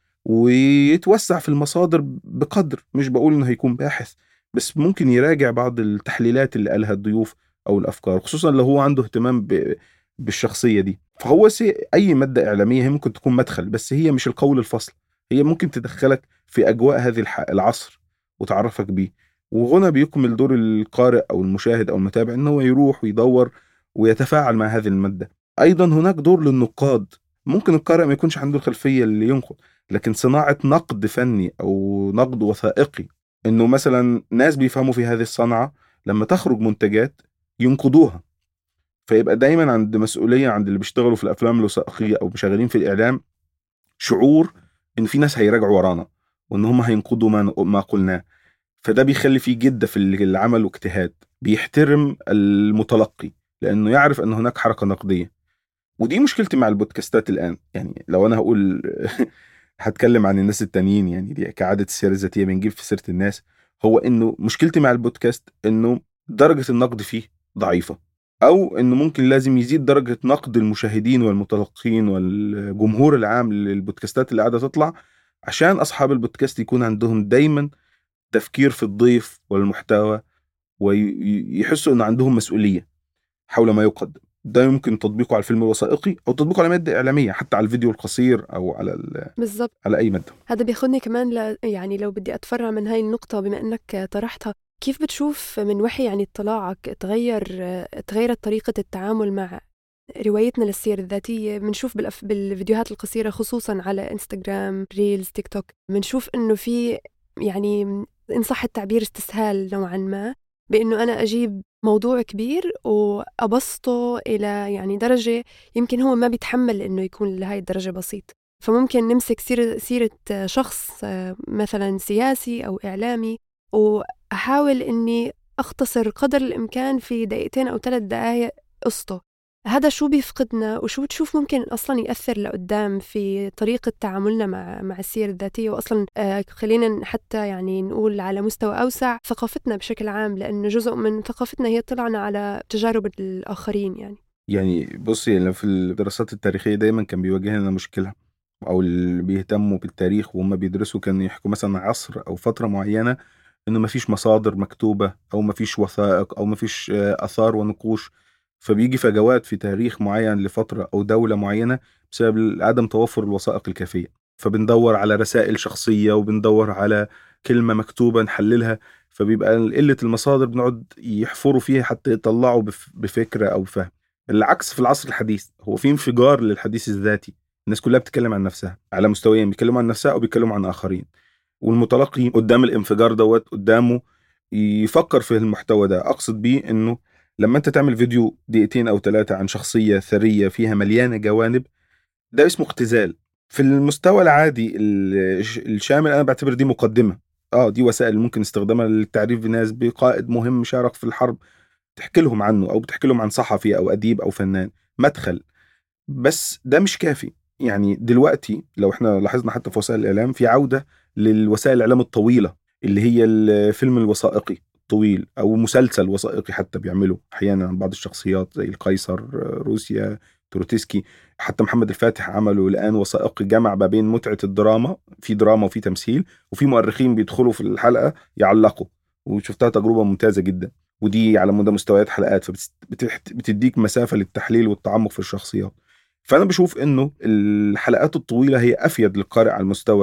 Speaker 5: ويتوسع في المصادر بقدر، مش بقول إنه هيكون باحث، بس ممكن يراجع بعض التحليلات اللي قالها الضيوف أو الأفكار، خصوصا لو هو عنده اهتمام ب... بالشخصية دي. فهو سي... أي مادة إعلامية هي ممكن تكون مدخل، بس هي مش القول الفصل، هي ممكن تدخلك في أجواء هذه الح... العصر وتعرفك بيه. وهنا بيكمل دور القارئ أو المشاهد أو المتابع إنه هو يروح ويدور ويتفاعل مع هذه المادة. أيضا هناك دور للنقاد. ممكن القارئ ما يكونش عنده الخلفية اللي ينقد، لكن صناعة نقد فني أو نقد وثائقي، إنه مثلا ناس بيفهموا في هذه الصنعة لما تخرج منتجات ينقدوها. فيبقى دايما عند مسؤولية عند اللي بيشتغلوا في الأفلام الوثائقية أو شغالين في الإعلام شعور إن في ناس هيراجعوا ورانا وإن هم هينقدوا ما ما قلناه. فده بيخلي فيه جدة في العمل واجتهاد، بيحترم المتلقي لأنه يعرف أن هناك حركة نقدية. ودي مشكلتي مع البودكاستات الآن. يعني لو أنا هقول هتكلم عن الناس التانيين، يعني دي كعادة السيرة الذاتية بنجيب في سيرة الناس، هو إنه مشكلتي مع البودكاست إنه درجة النقد فيه ضعيفة، أو إنه ممكن لازم يزيد درجة نقد المشاهدين والمتلقين والجمهور العام للبودكاستات اللي قاعدة تطلع، عشان أصحاب البودكاست يكون عندهم دايما تفكير في الضيف والمحتوى، ويحسوا إنه عندهم مسؤولية حول ما يقدم. ده يمكن تطبيقه على الفيلم الوثائقي أو تطبيقه على مادة إعلامية، حتى على الفيديو القصير أو على
Speaker 4: بالضبط
Speaker 5: على أي مادة.
Speaker 4: هذا بياخدني كمان ل... يعني لو بدي أتفرع من هاي النقطة بما أنك طرحتها، كيف بتشوف من وحي يعني اطلاعك تغير تغيرت طريقة التعامل مع روايتنا للسير الذاتية؟ بنشوف بالأف... بالفيديوهات القصيرة خصوصا على انستغرام، ريلز، تيك توك، بنشوف إنه في يعني إن صح التعبير استسهال نوعا ما، بإنه أنا أجيب موضوع كبير وأبسطه إلى يعني درجة يمكن هو ما بيتحمل إنه يكون لهاي الدرجة بسيط. فممكن نمسك سيرة, سيرة شخص مثلا سياسي أو إعلامي وأحاول إني أختصر قدر الإمكان في دقيقتين أو ثلاث دقائق قصته. هذا شو بيفقدنا وشو بتشوف ممكن أصلا يأثر لقدام في طريقة تعاملنا مع مع السير الذاتية، وأصلا آه خلينا حتى يعني نقول على مستوى أوسع ثقافتنا بشكل عام، لأنه جزء من ثقافتنا هي طلعنا على تجارب الآخرين. يعني
Speaker 5: يعني بصي، في الدراسات التاريخية دايما كان بيواجهنا مشكلة، أو اللي بيهتموا بالتاريخ وهم بيدرسوا كانوا يحكوا مثلا عصر أو فترة معينة إنه مفيش مصادر مكتوبة أو مفيش وثائق أو مفيش آثار ونقوش، فبيجي فجوات في تاريخ معين لفترة أو دولة معينة بسبب عدم توفر الوثائق الكافية. فبندور على رسائل شخصية وبندور على كلمة مكتوبة نحللها، فبيبقى قلة المصادر بنقعد يحفروا فيها حتى يطلعوا بفكرة أو بفهم. العكس في العصر الحديث، هو في انفجار للحديث الذاتي، الناس كلها بتتكلم عن نفسها على مستويين، بيتكلموا عن نفسها أو بيتكلموا عن آخرين، والمتلقي قدام الانفجار دوت قدامه يفكر في المحتوى ده. أقصد بيه إنه لما أنت تعمل فيديو دقيقتين أو ثلاثة عن شخصية ثرية فيها مليانة جوانب، ده اسمه اختزال. في المستوى العادي الشامل أنا بعتبر دي مقدمة، آه دي وسائل ممكن استخدامها للتعريف بناس بقائد مهم شارك في الحرب، تحكي لهم عنه أو بتحكي لهم عن صحفي أو أديب أو فنان، مدخل. بس ده مش كافي. يعني دلوقتي لو احنا لاحظنا حتى في وسائل الإعلام في عودة للوسائل الإعلام الطويلة، اللي هي الفيلم الوثائقي الطويل أو مسلسل وثائقي حتى بيعملوا أحيانا عن بعض الشخصيات زي القيصر، روسيا، تروتسكي. حتى محمد الفاتح عملوا الآن وثائقي جمع ما بين متعة الدراما، في دراما وفي تمثيل، وفي مؤرخين بيدخلوا في الحلقة يعلقوا، وشفتها تجربة ممتازة جدا. ودي على مدى مستويات حلقات، فبتديك مسافة للتحليل والتعمق في الشخصيات. فأنا بشوف إنه الحلقات الطويلة هي أفيد للقارئ على المستوى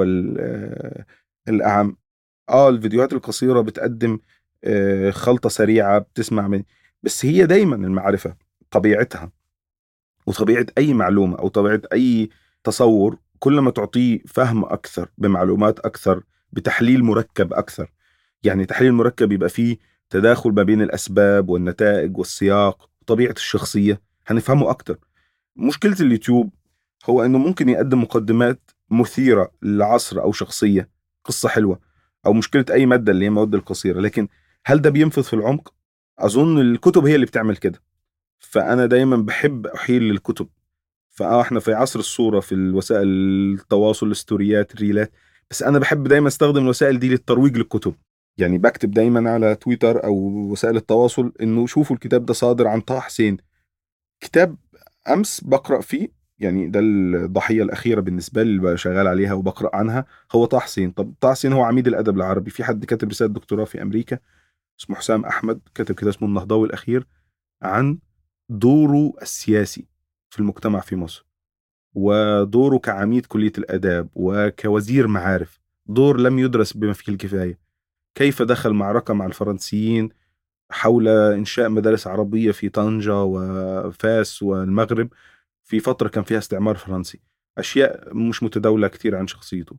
Speaker 5: الأعم. آه الفيديوهات القصيرة بتقدم خلطة سريعة بتسمع من، بس هي دايما المعرفة طبيعتها وطبيعة أي معلومة أو طبيعة أي تصور، كل ما تعطيه فهم أكثر بمعلومات أكثر بتحليل مركب أكثر. يعني تحليل مركب يبقى فيه تداخل ما بين الأسباب والنتائج والسياق وطبيعة الشخصية، هنفهمه أكتر. مشكلة اليوتيوب هو أنه ممكن يقدم مقدمات مثيرة لعصر أو شخصية، قصة حلوة، أو مشكلة أي مادة اللي هي المواد القصيرة، لكن هل ده بينفذ في العمق؟ أظن الكتب هي اللي بتعمل كده. فأنا دايما بحب أحيل للكتب. فإحنا في عصر الصورة في الوسائل التواصل، الستوريات، الريلات، بس أنا بحب دايما استخدم الوسائل دي للترويج للكتب. يعني بكتب دايما على تويتر أو وسائل التواصل إنه شوفوا الكتاب ده صادر عن طه حسين، كتاب أمس بقرأ فيه يعني ده الضحية الأخيرة بالنسبة لي اللي شغال عليها وبقرأ عنها، هو طه حسين. طب طه حسين هو عميد الأدب العربي. في حد كاتب رسالة دكتوراه في أمريكا اسمه حسام أحمد، كاتب كده اسمه النهضوي الأخير، عن دوره السياسي في المجتمع في مصر، ودوره كعميد كلية الآداب وكوزير معارف، دور لم يدرس بما فيه الكفاية. كيف دخل معركة مع الفرنسيين حول إنشاء مدارس عربية في طنجة وفاس والمغرب في فترة كان فيها استعمار فرنسي. أشياء مش متداولة كتير عن شخصيته.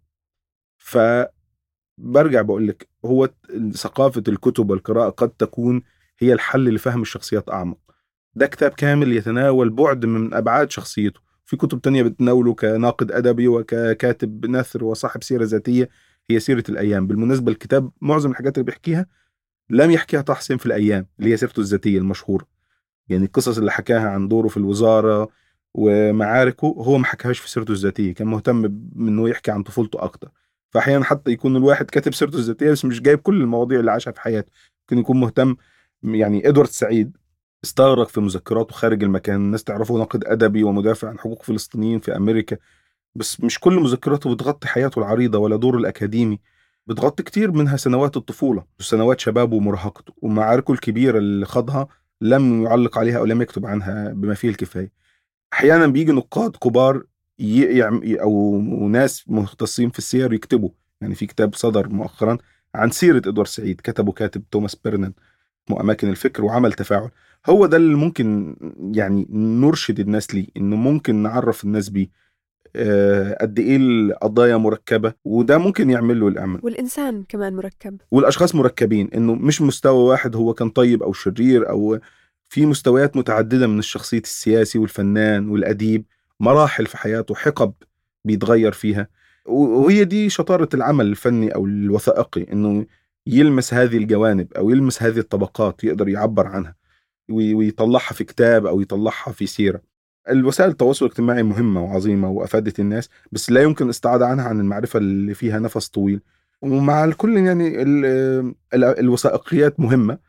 Speaker 5: فبرجع بقول لك، هو ثقافة الكتب والقراءة قد تكون هي الحل لفهم الشخصيات أعمق. ده كتاب كامل يتناول بعد من أبعاد شخصيته. في كتب تانية بتناوله كناقد أدبي وككاتب نثر وصاحب سيرة ذاتية، هي سيرة الأيام. بالمناسبة الكتاب معظم الحاجات اللي بيحكيها لم يحكيها طه حسين في الأيام اللي هي سيرته الذاتية المشهورة. يعني القصص اللي حكاها عن دوره في الوزارة ومعاركه هو ما حكاهاش في سيرته الذاتية، كان مهتم بأنه يحكي عن طفولته أكتر. فأحيانا حتى يكون الواحد كاتب سيرته الذاتية بس مش جايب كل المواضيع اللي عاشها في حياته. ممكن يكون مهتم، يعني إدوارد سعيد استغرق في مذكراته خارج المكان، الناس تعرفه ناقد أدبي ومدافع عن حقوق فلسطينيين في أمريكا، بس مش كل مذكراته بتغطي حياته العريضة ولا دوره الأكاديمي. بتغطي كتير منها سنوات الطفولة وسنوات شبابه ومراهقته ومعاركه الكبيرة اللي خاضها لم يعلق عليها أو لم يكتب عنها بما فيه الكفاية. أحيانا بيجي نقاد كبار ي... أو ناس مختصين في السير يكتبوا. يعني في كتاب صدر مؤخرا عن سيرة إدوارد سعيد، كتبه كاتب توماس بيرنان، اسمه أماكن الفكر، وعمل تفاعل. هو ده اللي ممكن يعني نرشد الناس ليه، إنه ممكن نعرف الناس بيه قد ايه القضايا مركبه، وده ممكن يعمل له الامل.
Speaker 4: والانسان كمان مركب،
Speaker 5: والاشخاص مركبين، انه مش مستوى واحد هو كان طيب او شرير، او في مستويات متعدده من الشخصيه السياسي والفنان والاديب، مراحل في حياته، حقب بيتغير فيها. وهي دي شطاره العمل الفني او الوثائقي، انه يلمس هذه الجوانب او يلمس هذه الطبقات، يقدر يعبر عنها ويطلعها في كتاب او يطلعها في سيره. الوسائل التواصل الاجتماعي مهمة وعظيمة وأفادت الناس، بس لا يمكن استعادة عنها عن المعرفة اللي فيها نفس طويل. ومع الكل يعني ال ال الوثائقيات مهمة،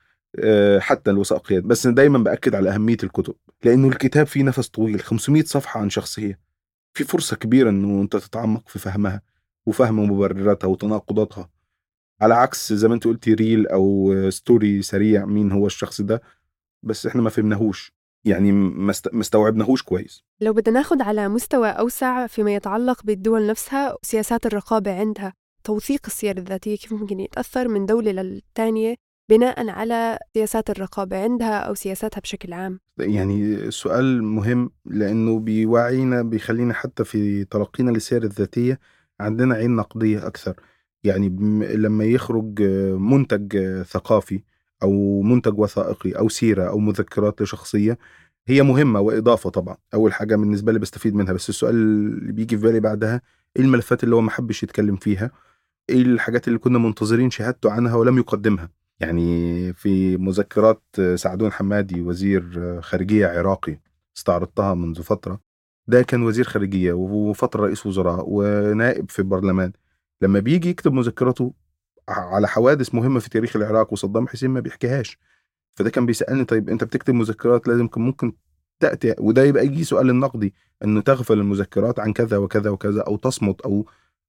Speaker 5: حتى الوثائقيات، بس دايما بأكد على أهمية الكتب، لأنه الكتاب فيه نفس طويل، خمسمائة صفحة عن شخصية، في فرصة كبيرة أنه أنت تتعمق في فهمها وفهم مبرراتها وتناقضاتها، على عكس زي ما أنت قلتي ريل أو ستوري سريع مين هو الشخص ده، بس إحنا ما فهمناهوش، يعني ما استوعبناهوش كويس.
Speaker 4: لو بدنا ناخد على مستوى أوسع فيما يتعلق بالدول نفسها وسياسات الرقابة عندها، توثيق السير الذاتية كيف ممكن يتأثر من دولة للتانية بناء على سياسات الرقابة عندها أو سياساتها بشكل عام؟
Speaker 5: يعني سؤال مهم، لأنه بيوعينا، بيخلينا حتى في تلقينا للسير الذاتية عندنا عين نقدية أكثر. يعني لما يخرج منتج ثقافي أو منتج وثائقي أو سيرة أو مذكرات لشخصية، هي مهمة وإضافة طبعا، أول حاجة بالنسبة لي بستفيد منها، بس السؤال اللي بيجي في بالي بعدها إيه الملفات اللي هو ما حبش يتكلم فيها، إيه الحاجات اللي كنا منتظرين شهادته عنها ولم يقدمها. يعني في مذكرات سعدون حمادي وزير خارجية عراقي استعرضتها منذ فترة، ده كان وزير خارجية وفترة رئيس وزراء ونائب في البرلمان، لما بيجي يكتب مذكراته على حوادث مهمة في تاريخ العراق وصدام حسين ما بيحكيهاش. فده كان بيسألني طيب أنت بتكتب مذكرات لازم كان ممكن تأتي، وده يبقى يجي سؤال النقدي، أنه تغفل المذكرات عن كذا وكذا وكذا، أو تصمت، أو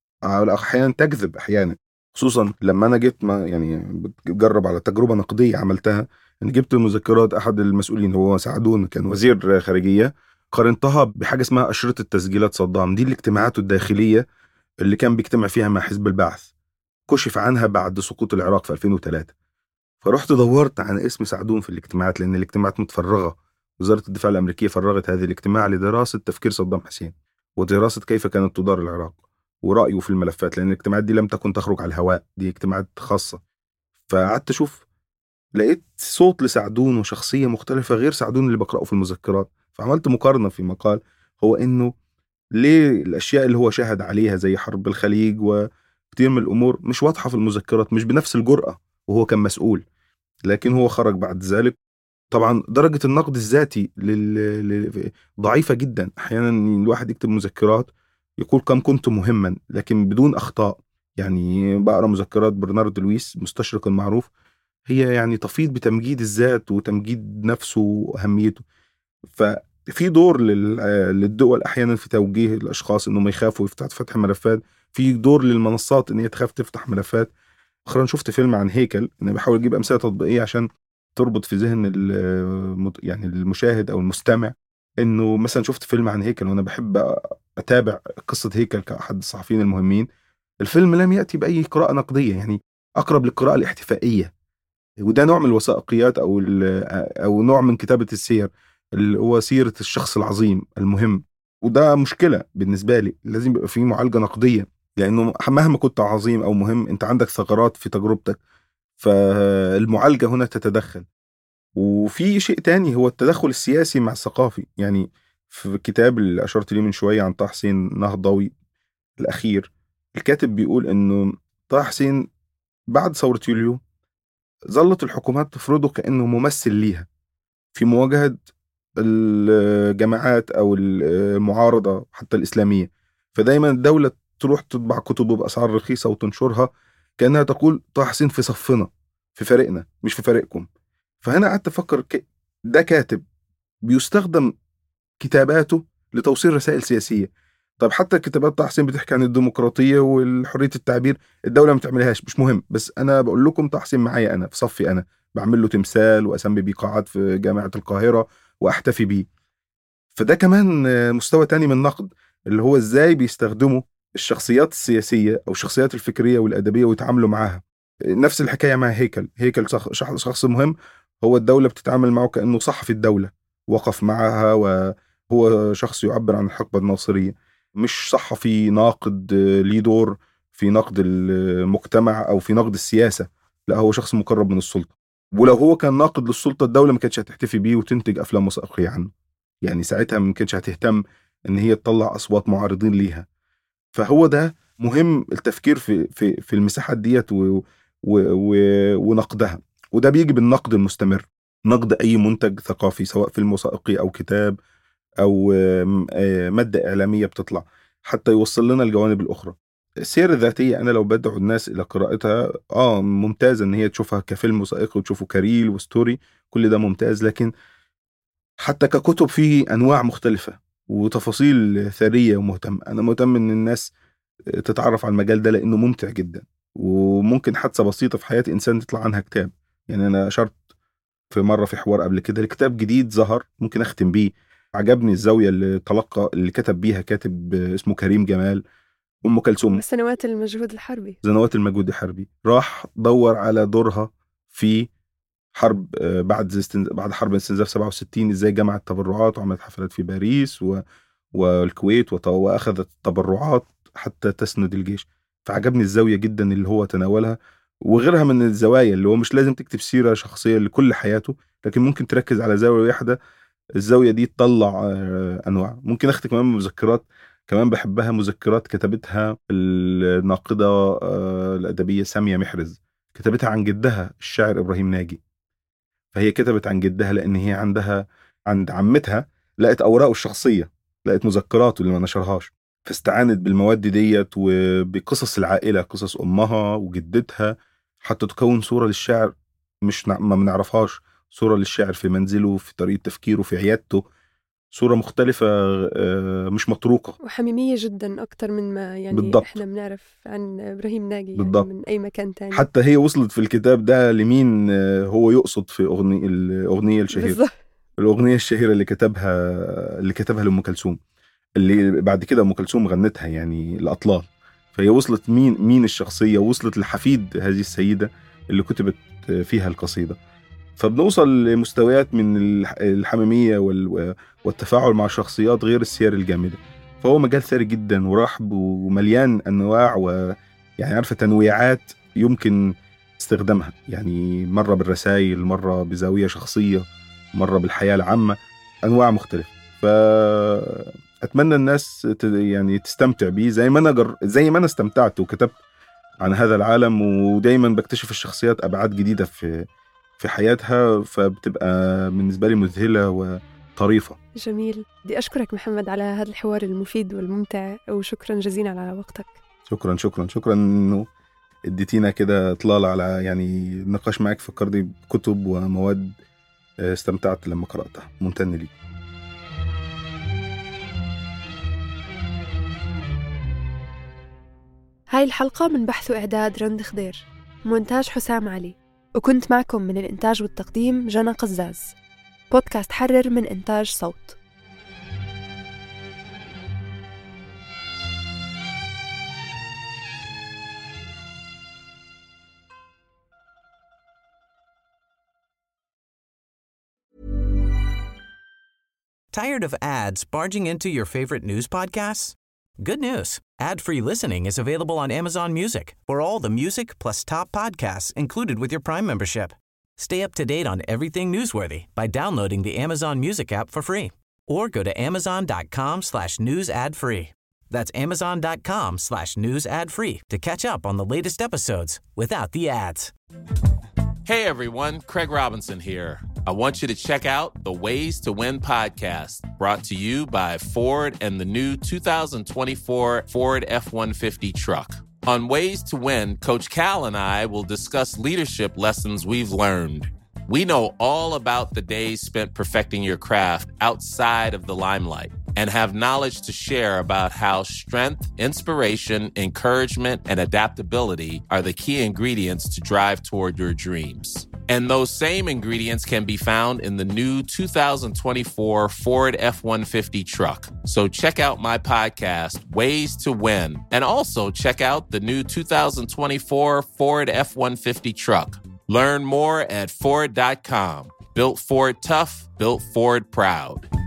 Speaker 5: أحيانا تكذب أحيانا. خصوصا لما أنا جيت ما يعني بتجرب على تجربة نقدية عملتها، أن جبت مذكرات أحد المسؤولين هو سعدون كان وزير خارجية، قارنتها بحاجة اسمها أشرطة تسجيلات صدام، دي الاجتماعات الداخلية اللي كان بيجتمع فيها مع حزب البعث، كشف عنها بعد سقوط العراق في ألفين وثلاثة. فرحت دورت عن اسم سعدون في الاجتماعات، لأن الاجتماعات متفرغة، وزارة الدفاع الأمريكية فرغت هذه الاجتماع لدراسة تفكير صدام حسين ودراسة كيف كانت تدار العراق ورأيه في الملفات، لأن الاجتماعات دي لم تكن تخرج على الهواء، دي اجتماعات خاصة. فقعدت أشوف، لقيت صوت لسعدون وشخصية مختلفة غير سعدون اللي بقرأه في المذكرات. فعملت مقارنة في مقال، هو إنه ليه الأشياء اللي هو شاهد عليها زي حرب الخليج وكتير من الأمور مش واضحة في المذكرات، مش بنفس الجرأة، وهو كان مسؤول، لكن هو خرج بعد ذلك. طبعا درجة النقد الذاتي لل... ضعيفة جدا. أحيانا الواحد يكتب مذكرات يقول كم كنت مهما، لكن بدون أخطاء. يعني بقرأ مذكرات برنارد لويس مستشرق المعروف، هي يعني تفيض بتمجيد الذات وتمجيد نفسه وأهميته. في دور للدول أحيانا في توجيه الأشخاص إنهم يخافوا يفتح فتح ملفات، في دور للمنصات إن هي تخاف تفتح ملفات. أخيرا شفت فيلم عن هيكل، أنا بحاول أجيب أمثلة تطبيقية عشان تربط في ذهن يعني المشاهد أو المستمع، إنه مثلا شفت فيلم عن هيكل وأنا بحب أتابع قصة هيكل كأحد الصحفيين المهمين. الفيلم لم يأتي بأي قراءة نقدية، يعني أقرب للقراءة الاحتفائية، وده نوع من الوثائقيات أو أو نوع من كتابة السير اللي هو سيرة الشخص العظيم المهم. وده مشكلة بالنسبة لي، لازم يبقى فيه معالجة نقدية، لأنه مهما كنت عظيم أو مهم أنت عندك ثغرات في تجربتك، فالمعالجة هنا تتدخل. وفي شيء تاني هو التدخل السياسي مع الثقافي. يعني في الكتاب اللي أشرت ليه من شوية عن طه حسين نهضوي الأخير، الكاتب بيقول أنه طه حسين بعد ثورة يوليو ظلت الحكومات تفرضه كأنه ممثل ليها في مواجهة الجماعات أو المعارضة حتى الإسلامية. فدايما الدولة تروح تطبع كتب بأسعار رخيصة وتنشرها كأنها تقول طه حسين في صفنا، في فريقنا مش في فريقكم. فهنا قعدت أفكر، ده كاتب بيستخدم كتاباته لتوصيل رسائل سياسية. طب حتى كتابات طه حسين بتحكي عن الديمقراطية والحرية التعبير، الدولة ما تعملهاش، مش مهم، بس أنا بقول لكم طه حسين معايا، أنا في صفي، أنا بعمل له تمثال وأسمي بيه قاعات في جامعة القاهرة وأحتفي بيه. فده كمان مستوى تاني من النقد، اللي هو إزاي بيستخدموا الشخصيات السياسية أو الشخصيات الفكرية والأدبية ويتعاملوا معها. نفس الحكاية مع هيكل. هيكل شخص مهم، هو الدولة بتتعامل معه كأنه صحفي الدولة، وقف معها وهو شخص يعبر عن الحقبة الناصرية، مش صحفي ناقد ليه دور في نقد المجتمع أو في نقد السياسة، لا هو شخص مقرب من السلطة. ولو هو كان ناقد للسلطة الدولة ما كانتش هتحتفي بيه وتنتج أفلام وثائقية عنه، يعني ساعتها ما كانتش هتهتم إن هي تطلع أصوات معارضين ليها. فهو ده مهم التفكير في في في المساحات ديت و و و ونقدها. وده بيجي بالنقد المستمر، نقد أي منتج ثقافي سواء فيلم وثائقي أو كتاب أو مادة إعلامية بتطلع، حتى يوصل لنا الجوانب الأخرى. السير الذاتية أنا لو بدعو الناس إلى قراءتها آه ممتازة إن هي تشوفها كفيلم وثائقي وتشوفوا كريل وستوري، كل ده ممتاز، لكن حتى ككتب فيه أنواع مختلفة وتفاصيل ثرية ومهتم. أنا مهتم إن الناس تتعرف على المجال ده لأنه ممتع جدا، وممكن حادثة بسيطة في حياة إنسان تطلع عنها كتاب. يعني أنا أشرت في مرة في حوار قبل كده لكتاب جديد ظهر ممكن أختم بيه، عجبني الزاوية اللي تلقى اللي كتب بيها كاتب اسمه كريم جمال. أم كلثوم،
Speaker 4: سنوات المجهود الحربي،
Speaker 5: سنوات المجهود الحربي، راح دور على دورها في حرب بعد بعد حرب الاستنزاف سبعة وستين، ازاي جمعت تبرعات وعملت حفلات في باريس و... والكويت وأخذت تبرعات حتى تسند الجيش. فعجبني الزاوية جدا اللي هو تناولها، وغيرها من الزوايا اللي هو مش لازم تكتب سيرة شخصية لكل حياته، لكن ممكن تركز على زاوية واحدة، الزاوية دي تطلع أنواع. ممكن أختم كمان مذكرات كمان بحبها، مذكرات كتبتها الناقدة الأدبية سامية محرز، كتبتها عن جدها الشاعر إبراهيم ناجي. فهي كتبت عن جدها لأن هي عندها عند عمتها لقت أوراقه الشخصية، لقت مذكراته اللي ما نشرهاش، فاستعانت بالمواد ديت وبقصص العائلة، قصص أمها وجدتها، حتى تكون صورة للشاعر مش ما بنعرفهاش، صورة للشاعر في منزله، في طريقة تفكيره، في عيادته، صورة مختلفة مش مطروقة
Speaker 4: وحميمية جدا أكتر من ما يعني
Speaker 5: بالضبط.
Speaker 4: إحنا بنعرف عن إبراهيم ناجي
Speaker 5: بالضبط.
Speaker 4: يعني من أي مكان تاني.
Speaker 5: حتى هي وصلت في الكتاب ده لمين هو يقصد في أغنية الأغنية الشهيرة بالضبط. الأغنية الشهيرة اللي كتبها اللي كتبها لأم كلثوم، اللي بعد كده أم كلثوم غنتها يعني الأطلال. فهي وصلت مين مين الشخصية، وصلت لحفيد هذه السيدة اللي كتبت فيها القصيدة. فبنوصل لمستويات من الحميمية والتفاعل مع الشخصيات غير السير الجامدة. فهو مجال ثري جدا ورحب ومليان أنواع، ويعني عارفة تنويعات يمكن استخدامها، يعني مرة بالرسائل، مرة بزاوية شخصية، مرة بالحياة العامة، أنواع مختلفة. فأتمنى الناس يعني تستمتع بيه زي ما أنا جر... زي ما أنا استمتعت وكتبت عن هذا العالم، ودايما بكتشف الشخصيات أبعاد جديدة في في حياتها، فبتبقى بالنسبة لي مذهلة وطريفة.
Speaker 4: جميل. بدي أشكرك محمد على هذا الحوار المفيد والممتع، وشكرا جزيلا على وقتك.
Speaker 5: شكرا شكرا شكرا إنه اديتينا كده إطلال على يعني النقاش معك، فكرني بكتب ومواد استمتعت لما قرأتها. ممتن لي.
Speaker 4: هاي الحلقة من بحث وإعداد رند خضير، مونتاج حسام علي، وكنت معكم من الإنتاج والتقديم جنى قزاز. بودكاست حرر من إنتاج صوت.
Speaker 6: Tired of ads barging into your favorite news podcasts? Good news. Ad-free listening is available on Amazon Music for all the music plus top podcasts included with your Prime membership. Stay up to date on everything newsworthy by downloading the Amazon Music app for free or go to amazon.com slash news ad free. That's amazon.com slash news ad free to catch up on the latest episodes without the ads.
Speaker 7: Hey everyone, Craig Robinson here. I want you to check out the Ways to Win podcast, brought to you by Ford and the new two thousand twenty-four Ford F one fifty truck. On Ways to Win, Coach Cal and I will discuss leadership lessons we've learned. We know all about the days spent perfecting your craft outside of the limelight and have knowledge to share about how strength, inspiration, encouragement, and adaptability are the key ingredients to drive toward your dreams. And those same ingredients can be found in the new two thousand twenty-four Ford F one fifty truck. So check out my podcast, Ways to Win, and also check out the new two thousand twenty-four Ford F one fifty truck. Learn more at Ford dot com. Built Ford tough, built Ford proud.